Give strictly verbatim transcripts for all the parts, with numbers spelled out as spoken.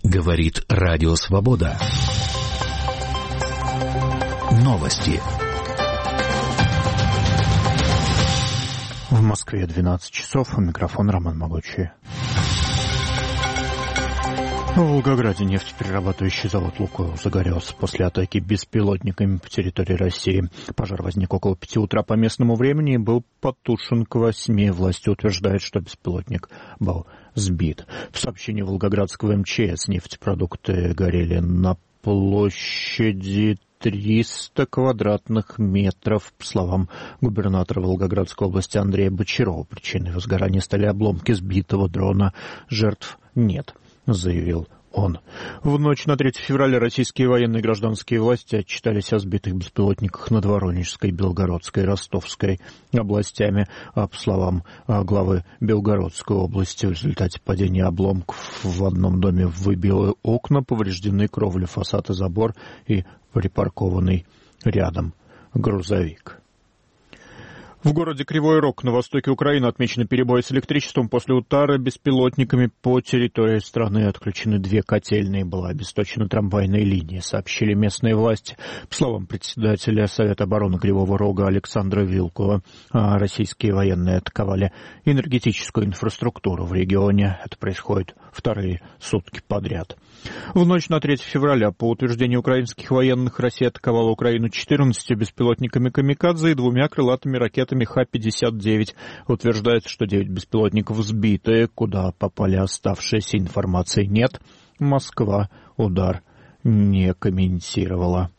Говорит Радио Свобода. Новости. В Москве двенадцать часов. У микрофона Роман Могучий. В Волгограде нефтеперерабатывающий завод «Лукойл» загорелся после атаки беспилотниками по территории России. Пожар возник около пяти утра по местному времени и был потушен к восьми. Власти утверждают, что беспилотник был сбит. В сообщении Волгоградского эм че эс нефтепродукты горели на площади триста квадратных метров. По словам губернатора Волгоградской области Андрея Бочарова, причиной возгорания стали обломки сбитого дрона. Жертв нет, заявил он. В ночь на третье февраля российские военные и гражданские власти отчитались о сбитых беспилотниках над Воронежской, Белгородской и Ростовской областями. А по словам главы Белгородской области, в результате падения обломков в одном доме выбило окна, повреждены кровля, фасад и забор и припаркованный рядом грузовик. В городе Кривой Рог на востоке Украины отмечены перебои с электричеством после удара беспилотниками по территории страны. Отключены две котельные, была обесточена трамвайная линия, сообщили местные власти. По словам председателя Совета обороны Кривого Рога Александра Вилкова, российские военные атаковали энергетическую инфраструктуру в регионе. Это происходит вторые сутки подряд. В ночь на третье февраля, по утверждению украинских военных, Россия атаковала Украину четырнадцатью беспилотниками «Камикадзе» и двумя крылатыми ракетами Х пятьдесят девять. Утверждается, что девять беспилотников сбиты. Куда попали оставшиеся, информации нет. Москва удар не комментировала.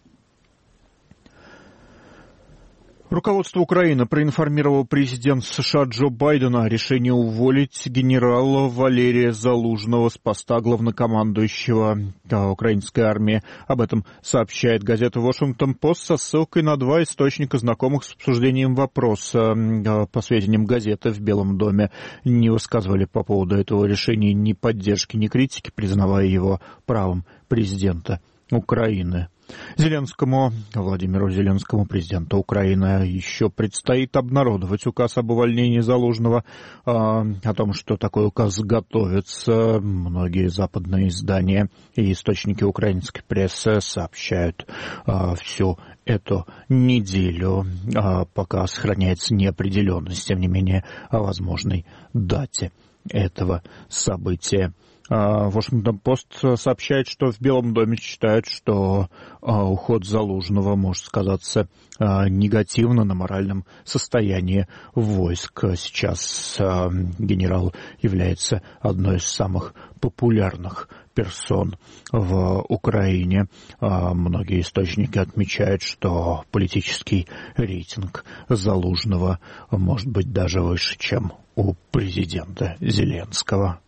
Руководство Украины проинформировало президента США Джо Байдена о решении уволить генерала Валерия Залужного с поста главнокомандующего украинской армии. Об этом сообщает газета «Вашингтон-Пост» со ссылкой на два источника, знакомых с обсуждением вопроса. По сведениям газеты, в Белом доме не высказывали по поводу этого решения ни поддержки, ни критики, признавая его правом президента Украины. Зеленскому, Владимиру Зеленскому, президенту Украины, еще предстоит обнародовать указ об увольнении Залужного. О том, что такой указ готовится, многие западные издания и источники украинской прессы сообщают всю эту неделю, пока сохраняется неопределенность, тем не менее, о возможной дате этого события. Вашингтон-Пост сообщает, что в Белом доме считают, что уход Залужного может сказаться негативно на моральном состоянии войск. Сейчас генерал является одной из самых популярных персон в Украине. Многие источники отмечают, что политический рейтинг Залужного может быть даже выше, чем у президента Зеленского.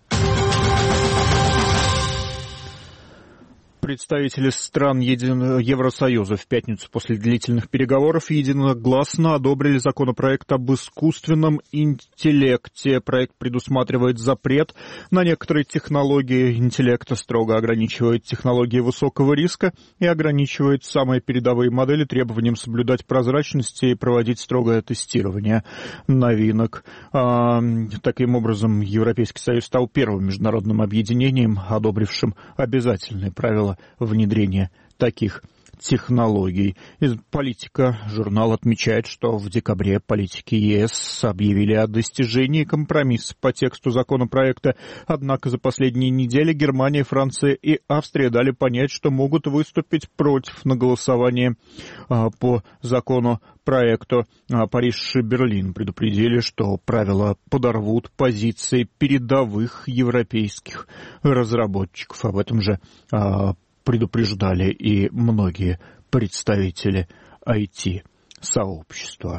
Представители стран Евросоюза в пятницу после длительных переговоров единогласно одобрили законопроект об искусственном интеллекте. Проект предусматривает запрет на некоторые технологии интеллекта, строго ограничивает технологии высокого риска и ограничивает самые передовые модели требованием соблюдать прозрачность и проводить строгое тестирование новинок. Таким образом, Европейский Союз стал первым международным объединением, одобрившим обязательные правила внедрения таких технологий. Из «Политика» журнал отмечает, что в декабре политики ЕС объявили о достижении компромисса по тексту законопроекта. Однако за последние недели Германия, Франция и Австрия дали понять, что могут выступить против на голосовании по закону проекту. Париж и Берлин предупредили, что правила подорвут позиции передовых европейских разработчиков. Об этом же предупреждали и многие представители ай ти-сообщества.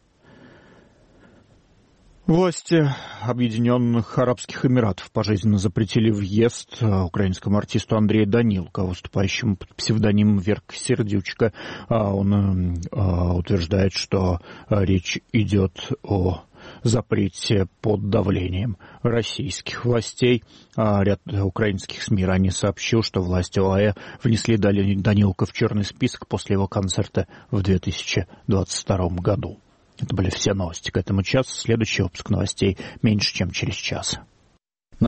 Власти Объединенных Арабских Эмиратов пожизненно запретили въезд украинскому артисту Андрею Данилко, выступающему под псевдонимом Верка Сердючка. Он утверждает, что речь идет о запрете под давлением российских властей. Ряд украинских СМИ ранее сообщил, что власти ОАЭ внесли Данилко в черный список после его концерта в две тысячи двадцать втором году. Это были все новости к этому часу. Следующий выпуск новостей меньше, чем через час.